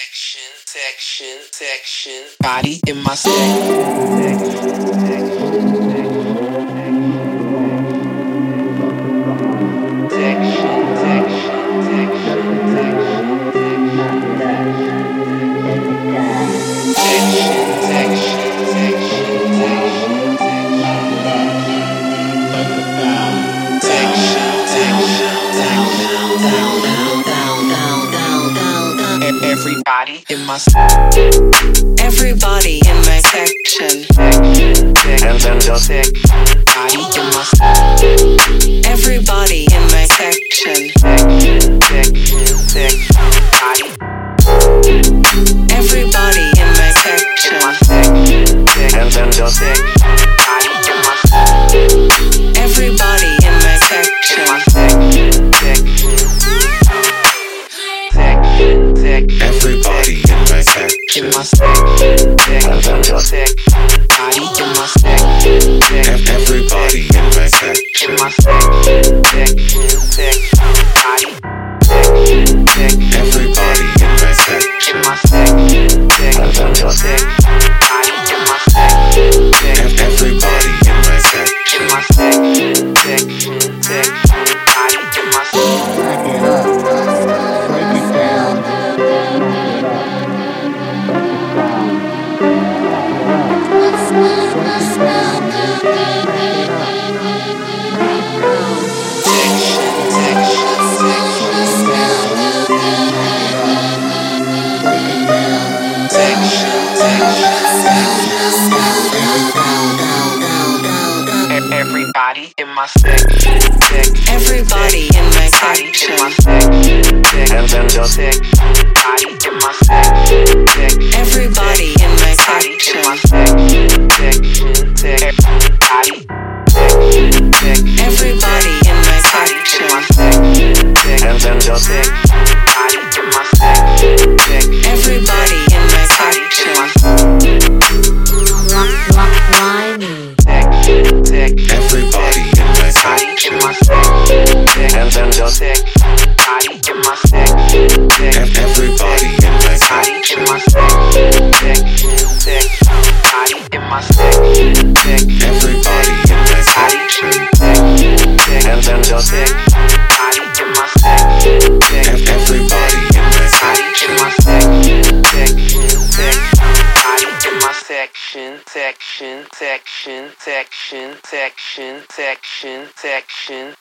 section, body in my section. Everybody in my everybody in my section. And then just body in my everybody in my section. Body. Everybody in my section. And then just body in my everybody in my section. Everybody in my section. In my section. Body in my section. Everybody in my section. In my section. Body. Everybody in my section. In my section. Body in my section. Everybody in my section. In my section. Body in my section. Everybody in my section. Everybody in my section. And then just body in my section. Everybody in my section. Body. Everybody in my section. And then just body in my section. Everybody in my section. Everybody in my section. And then just body in my section. Everybody in my section. Body in my section. Everybody in my section. And then just body in my section. Everybody in my section. Section.